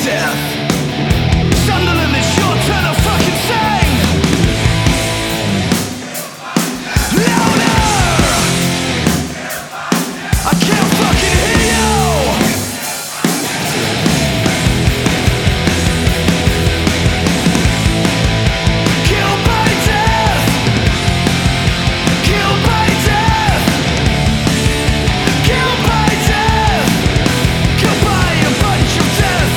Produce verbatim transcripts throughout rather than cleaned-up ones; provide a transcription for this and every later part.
death. Sunderland, it's your turn to fucking sing. Louder! I can't fucking hear you. Killed by death. Killed by death. Killed by death. Killed by a bunch of death.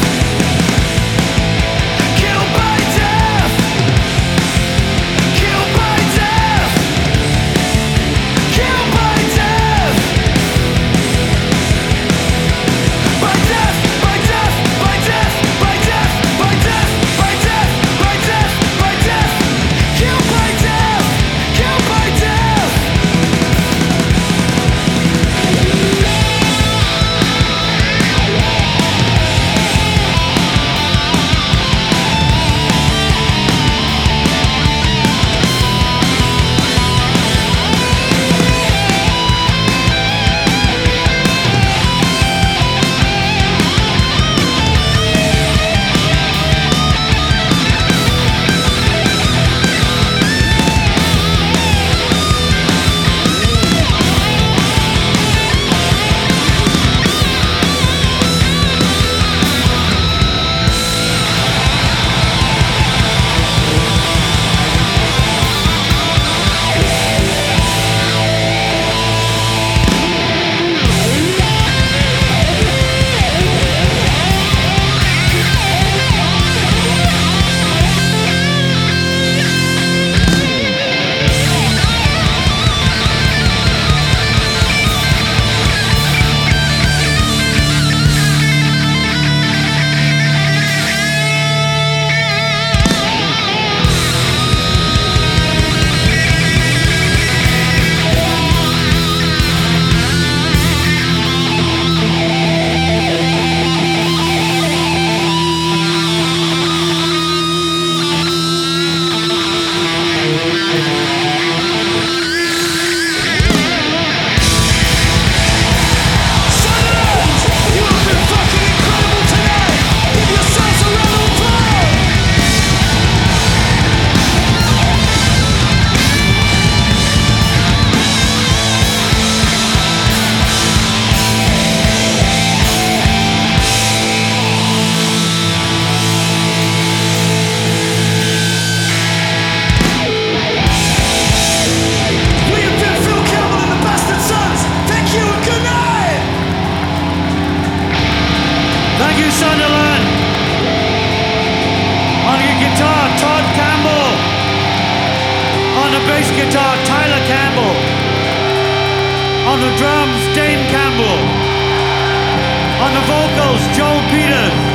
Killed by death. Killed by death. Killed by death. By death, by death, by death, by death, by death, by death, by death, by death. Killed by death. Killed by death. Sunderland, you have been fucking incredible tonight. Give yourselves a round of applause. We have been Phil Campbell and the Bastard Sons. Thank you and good night. Thank you, Sunderland. On your guitar, Todd Campbell. On the bass guitar, Tyler Campbell. On the drums, Dane Campbell. On the vocals, Joel Peters.